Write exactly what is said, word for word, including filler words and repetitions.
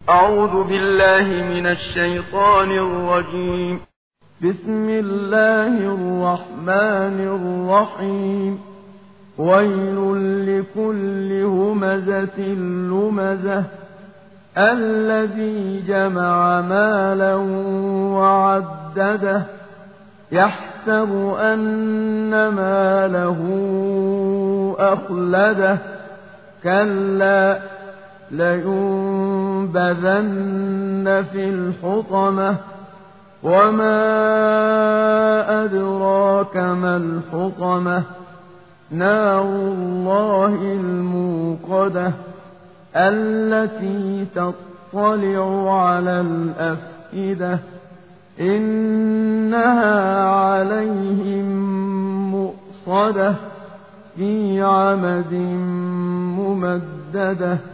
أعوذ بالله من الشيطان الرجيم. بسم الله الرحمن الرحيم. ويل لكل همزة لمزة الذي جمع مالا وعدده يحسب أن ماله أخلده كلا لينبذن في الحطمة وما أدراك ما الحطمة نار الله الموقدة التي تطلع على الأفئدة إنها عليهم مؤصدة في عمد ممددة.